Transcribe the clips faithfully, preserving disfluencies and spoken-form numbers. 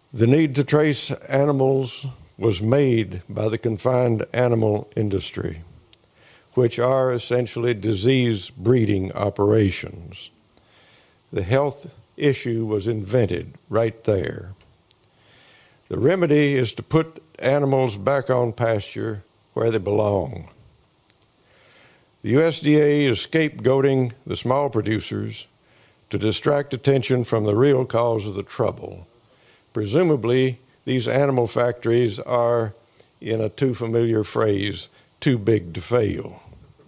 The need to trace animals was made by the confined animal industry, which are essentially disease breeding operations. The health issue was invented right there. The remedy is to put animals back on pasture where they belong. The U S D A is scapegoating the small producers to distract attention from the real cause of the trouble. Presumably, these animal factories are, in a too familiar phrase, too big to fail.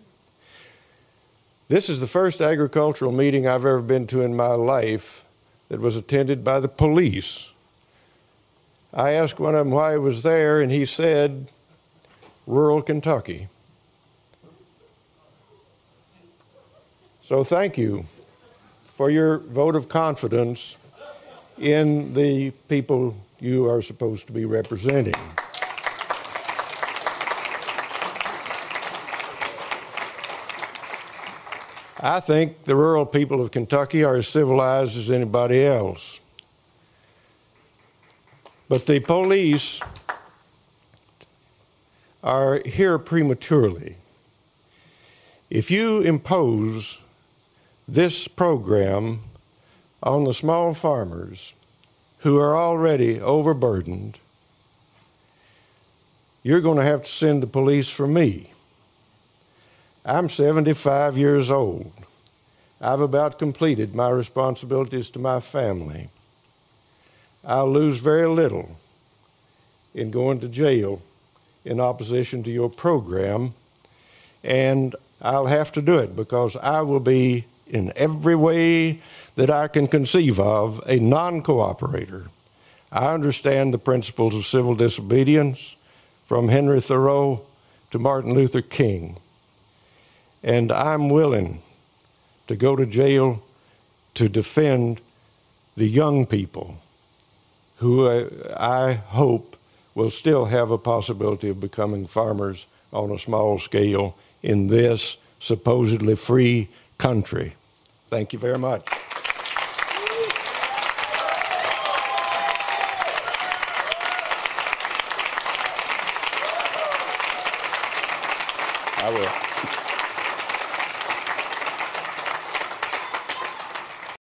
This is the first agricultural meeting I've ever been to in my life that was attended by the police. I asked one of them why he was there, and he said, rural Kentucky. So thank you for your vote of confidence in the people you are supposed to be representing. I think the rural people of Kentucky are as civilized as anybody else. But the police are here prematurely. If you impose this program on the small farmers who are already overburdened, you're going to have to send the police for me. I'm seventy-five years old. I've about completed my responsibilities to my family. I'll lose very little in going to jail in opposition to your program, and I'll have to do it because I will be, in every way that I can conceive of, a non-cooperator. I understand the principles of civil disobedience from Henry Thoreau to Martin Luther King, and I'm willing to go to jail to defend the young people who I, I hope will still have a possibility of becoming farmers on a small scale in this supposedly free country. Thank you very much. I will.